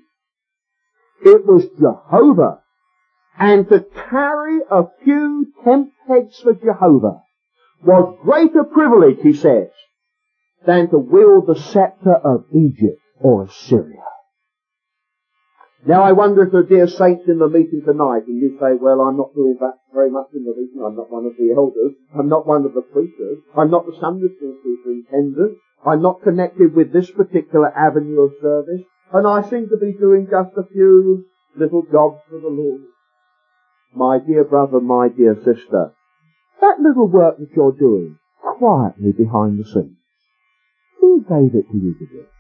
It was Jehovah. And to carry a few tent pegs for Jehovah was greater privilege, he says, than to wield the scepter of Egypt or Assyria. Now I wonder if there are dear saints in the meeting tonight, and you say, well, I'm not doing that very much in the meeting, I'm not one of the elders, I'm not one of the preachers, I'm not the Sunday school superintendent, I'm not connected with this particular avenue of service, and I seem to be doing just a few little jobs for the Lord. My dear brother, my dear sister, that little work that you're doing quietly behind the scenes, who gave it to you to do?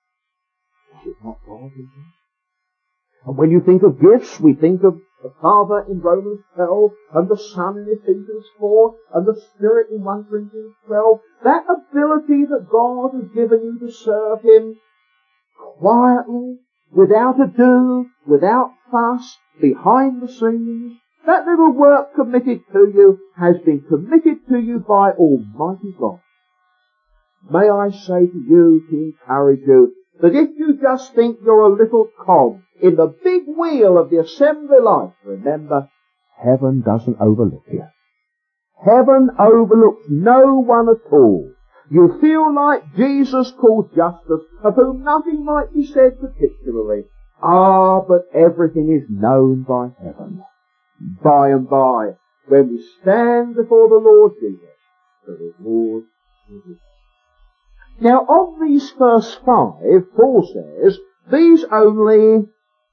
Is it not God, is it? And when you think of gifts, we think of the Father in Romans 12, and the Son in Ephesians 4, and the Spirit in 1 Corinthians 12. That ability that God has given you to serve Him quietly, without ado, without fuss, behind the scenes. That little work committed to you has been committed to you by Almighty God. May I say to you, to encourage you, that if you just think you're a little cog in the big wheel of the assembly life, remember, heaven doesn't overlook you. Heaven overlooks no one at all. You feel like Jesus called justice, of whom nothing might be said particularly. But everything is known by heaven. By and by, when we stand before the Lord Jesus, the reward will be. Now, of these first 5, Paul says, these only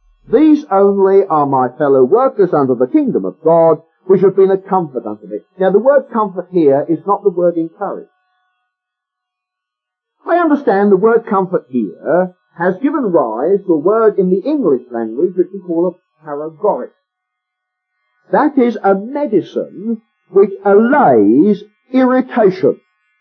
are my fellow workers under the kingdom of God, which have been a comfort unto me. Now, the word comfort here is not the word encourage. I understand the word comfort here has given rise to a word in the English language which we call a paregoric. That is a medicine which allays irritation.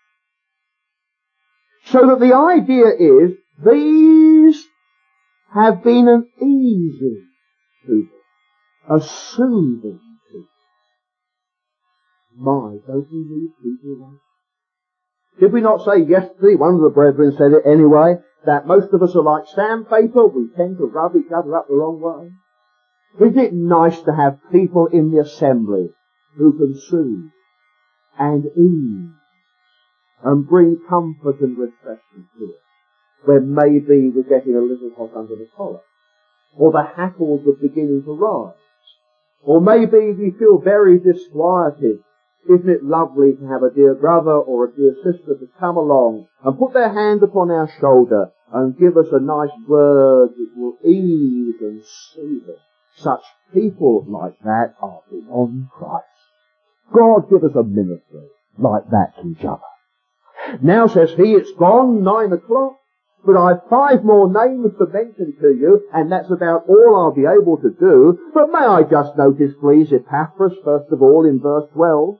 So that the idea is these have been an easing to them, a soothing to them. My, don't we need people like that? Did we not say yesterday, one of the brethren said it anyway, that most of us are like sandpaper, we tend to rub each other up the wrong way? Isn't it nice to have people in the assembly who can soothe and ease and bring comfort and refreshment to us, when maybe we're getting a little hot under the collar, or the hackles are beginning to rise, or maybe we feel very disquieted? Isn't it lovely to have a dear brother or a dear sister to come along and put their hand upon our shoulder and give us a nice word that will ease and soothe us? Such people like that are beyond Christ. God give us a ministry like that to each other. Now, says he, it's gone 9 o'clock, but I've 5 more names to mention to you, and that's about all I'll be able to do. But may I just notice, please, Epaphras, first of all, in verse 12.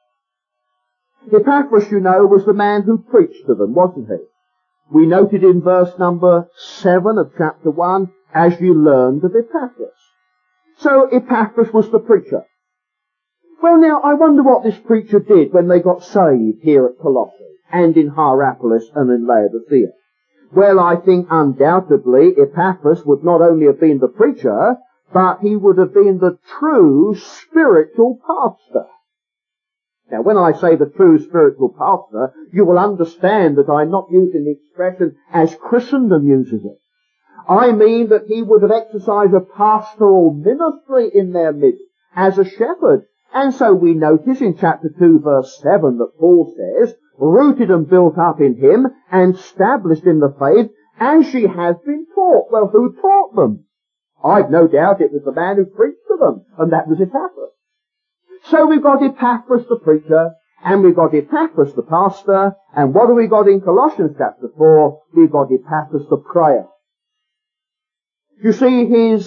Epaphras, you know, was the man who preached to them, wasn't he? We noted in verse number 7 of chapter 1, as you learned of Epaphras. So Epaphras was the preacher. Well, now, I wonder what this preacher did when they got saved here at Colossae, and in Hierapolis and in Laodicea. Well, I think undoubtedly Epaphras would not only have been the preacher, but he would have been the true spiritual pastor. Now, when I say the true spiritual pastor, you will understand that I'm not using the expression as Christendom uses it. I mean that he would have exercised a pastoral ministry in their midst as a shepherd. And so we notice in chapter 2 verse 7 that Paul says, rooted and built up in him and established in the faith as ye have been taught. Well, who taught them? I've no doubt it was the man who preached to them, and that was Epaphras. So we've got Epaphras the preacher, and we've got Epaphras the pastor, and what have we got in Colossians chapter 4? We've got Epaphras the prayer. You see, he's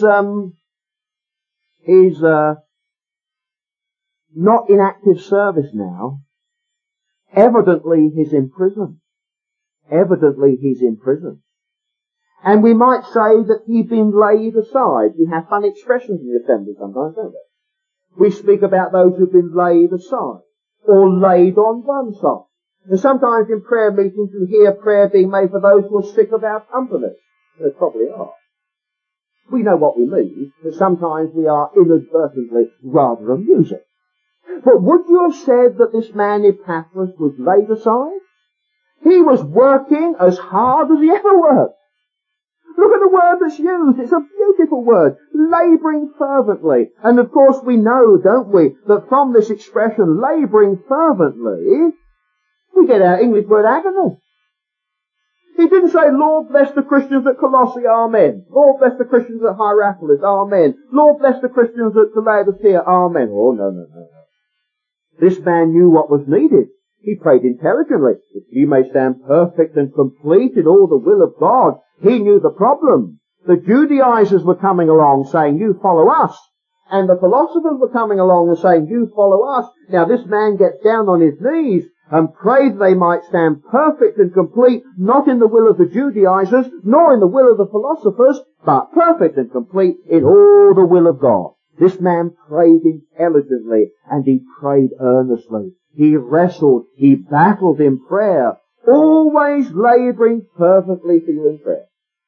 not in active service now. Evidently he's in prison. Evidently he's in prison. And we might say that he'd been laid aside. We have fun expressions in the assembly sometimes, don't we? We speak about those who've been laid aside, or laid on one side. And sometimes in prayer meetings you hear prayer being made for those who are sick of our company. There probably are. We know what we mean, but sometimes we are inadvertently rather amusing. But would you have said that this man Epaphras was laid aside? He was working as hard as he ever worked. Look at the word that's used. It's a beautiful word. Labouring fervently. And of course we know, don't we, that from this expression, labouring fervently, we get our English word agony. He didn't say, Lord bless the Christians at Colossae, amen. Lord bless the Christians at Hierapolis, amen. Lord bless the Christians at Laodicea, amen. Oh, no. This man knew what was needed. He prayed intelligently. If you may stand perfect and complete in all the will of God. He knew the problem. The Judaizers were coming along saying, you follow us. And the philosophers were coming along and saying, you follow us. Now this man gets down on his knees and prayed they might stand perfect and complete, not in the will of the Judaizers, nor in the will of the philosophers, but perfect and complete in all the will of God. This man prayed intelligently, and he prayed earnestly. He wrestled, he battled in prayer, always labouring fervently for you in prayer.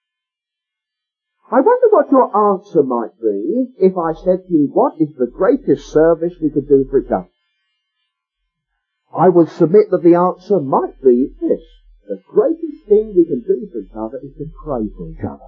I wonder what your answer might be if I said to you, what is the greatest service we could do for each other? I would submit that the answer might be this. The greatest thing we can do for each other is to pray for each other.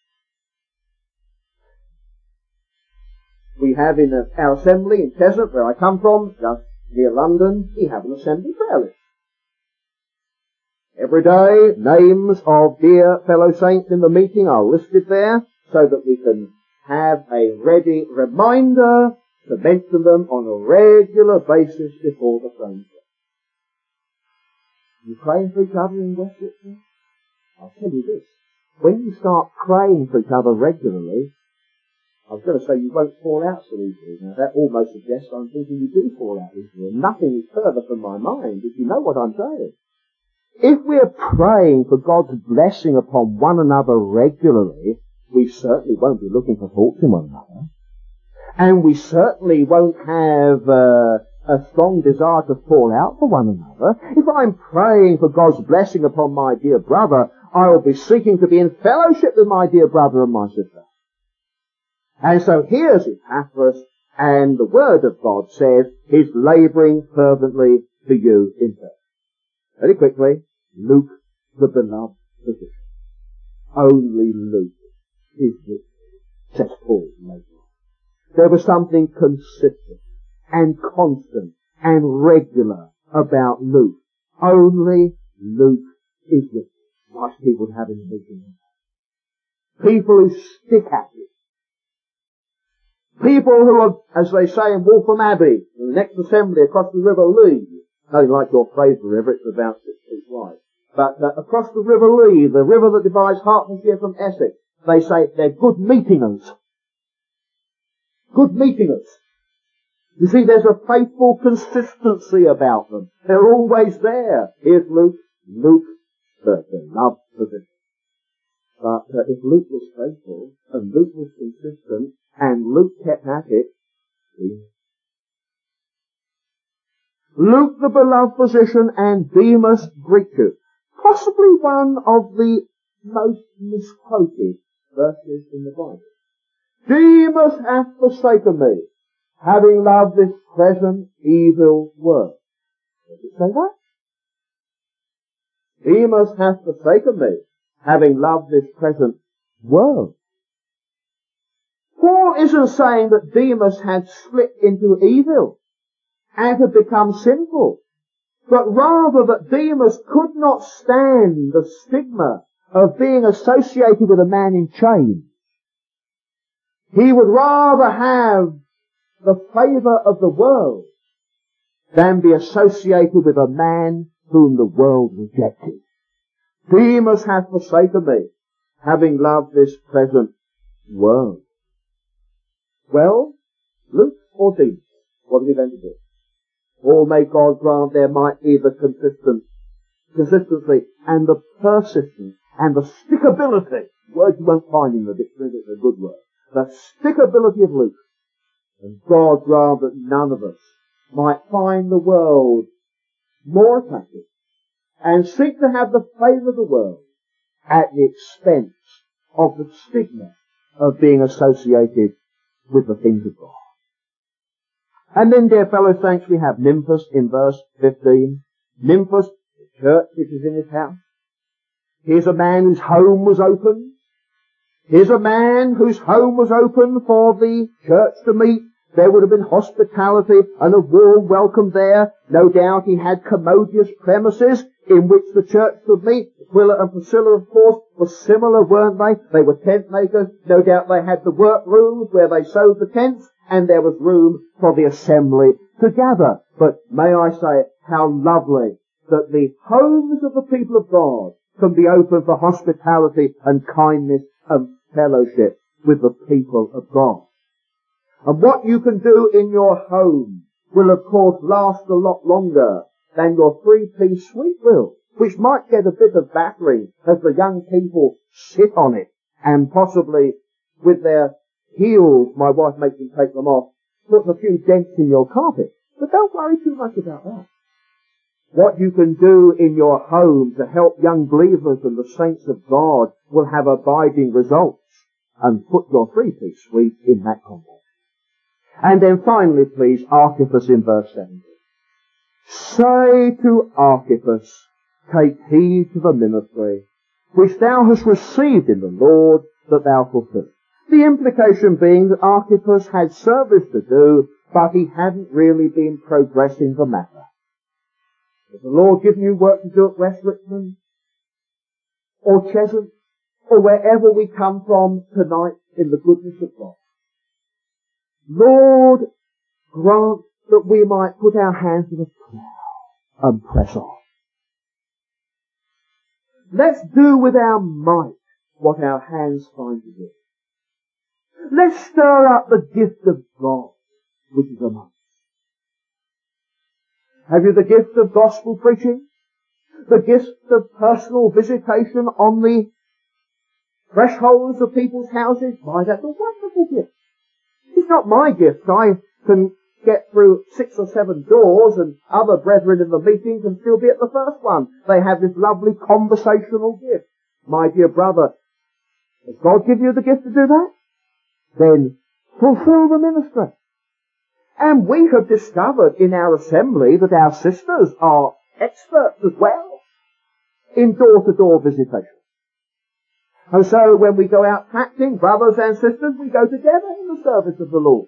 We have in our assembly in Cheshunt, where I come from, just near London, we have an assembly prayer list. Every day, names of dear fellow saints in the meeting are listed there, so that we can have a ready reminder to mention them on a regular basis before the throne. You praying for each other in Westminster? I'll tell you this. When you start praying for each other regularly, I was going to say you won't fall out so easily. Now that almost suggests I'm thinking you do fall out easily. And nothing is further from my mind, if you know what I'm saying. If we're praying for God's blessing upon one another regularly, we certainly won't be looking for faults in one another. And we certainly won't have a strong desire to fall out for one another. If I'm praying for God's blessing upon my dear brother, I will be seeking to be in fellowship with my dear brother and my sister. And so here's Epaphras, and the word of God says he's labouring fervently for you in faith. Very quickly, Luke, the beloved physician. Only Luke is with me, says Paul later. There was something consistent and constant and regular about Luke. Only Luke is with me. Nice people to have in the vision. People who stick at it. People who are, as they say in Waltham Abbey, in the next assembly across the River Lee. Nothing like your Fraser River, it's about 6 feet wide. But across the River Lee, the river that divides Hertfordshire from Essex, they say they're good meetingers. Good meetingers. You see, there's a faithful consistency about them. They're always there. Here's Luke. Luke, the beloved physician. But if Luke was faithful, and Luke was consistent, and Luke kept at it, Luke, the beloved physician, and Demas greet you. Possibly one of the most misquoted verses in the Bible. Demas hath forsaken me, having loved this present evil world. Does it say that? Demas hath forsaken me, having loved this present world. Paul isn't saying that Demas had slipped into evil and had become sinful, but rather that Demas could not stand the stigma of being associated with a man in chains. He would rather have the favour of the world than be associated with a man whom the world rejected. Demas hath forsaken me, having loved this present world. Well, Luke or Demas, what are we going to do? Or may God grant there might be the consistency and the persistence and the stickability, words you won't find in the dictionary, it's a good word, the stickability of Luke. And God grant that none of us might find the world more attractive and seek to have the favour of the world at the expense of the stigma of being associated with the things of God. And then, dear fellow saints, we have Nymphas in verse 15. Nymphas, the church which is in his house. Here's a man whose home was open. Here's a man whose home was open for the church to meet. There would have been hospitality and a warm welcome there. No doubt he had commodious premises in which the church could meet. Aquila and Priscilla, of course, were similar, weren't they? They were tent makers. No doubt they had the work rooms where they sewed the tents, and there was room for the assembly to gather. But may I say, how lovely that the homes of the people of God can be open for hospitality and kindness and fellowship with the people of God. And what you can do in your home will, of course, last a lot longer than your three-piece suite will, which might get a bit of battering as the young people sit on it and possibly with their heels, my wife makes them take them off, put a few dents in your carpet. But don't worry too much about that. What you can do in your home to help young believers and the saints of God will have abiding results, and put your three-piece suite in that context. And then finally, please, Archippus in verse 17. Say to Archippus, take heed to the ministry which thou hast received in the Lord, that thou fulfill. The implication being that Archippus had service to do, but he hadn't really been progressing the matter. Has the Lord given you work to do at West Richmond, or Cheshunt, or wherever we come from tonight in the goodness of God? Lord, grant that we might put our hands to the plough and press on. Let's do with our might what our hands find to do. Let's stir up the gift of God which is among us. Have you the gift of gospel preaching? The gift of personal visitation on the thresholds of people's houses? Why, that's a wonderful gift. It's not my gift. I can get through 6 or 7 doors and other brethren in the meeting can still be at the first one. They have this lovely conversational gift. My dear brother, has God given you the gift to do that? Then fulfill the ministry. And we have discovered in our assembly that our sisters are experts as well in door-to-door visitation. And so when we go out acting, brothers and sisters, we go together in the service of the Lord.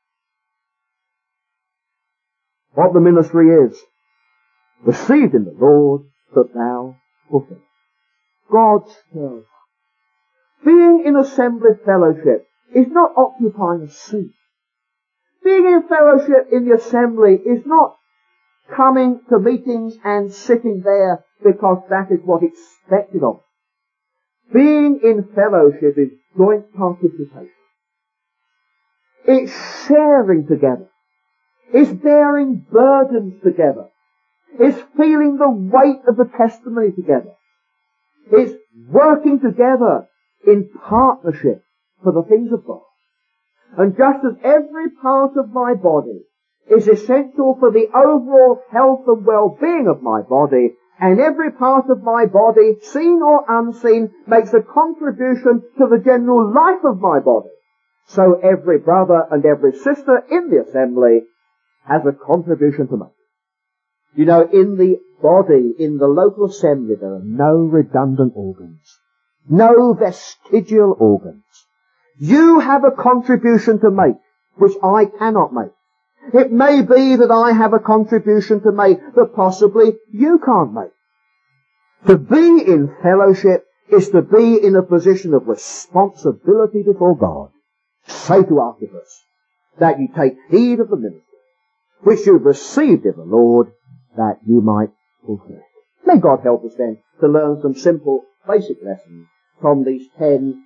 What the ministry is, received in the Lord, that thou fulfill. God stirs up. Being in assembly fellowship is not occupying a seat. Being in fellowship in the assembly is not coming to meetings and sitting there because that is what is expected of us. Being in fellowship is joint participation. It's sharing together. It's bearing burdens together. It's feeling the weight of the testimony together. It's working together in partnership for the things of God. And just as every part of my body is essential for the overall health and well-being of my body, and every part of my body, seen or unseen, makes a contribution to the general life of my body, so every brother and every sister in the assembly has a contribution to make. You know, in the body, in the local assembly, there are no redundant organs, no vestigial organs. You have a contribution to make, which I cannot make. It may be that I have a contribution to make that possibly you can't make. To be in fellowship is to be in a position of responsibility before God. Say to Archippus that you take heed of the ministry which you've received of the Lord, that you might fulfill it. May God help us then to learn some simple, basic lessons from these 10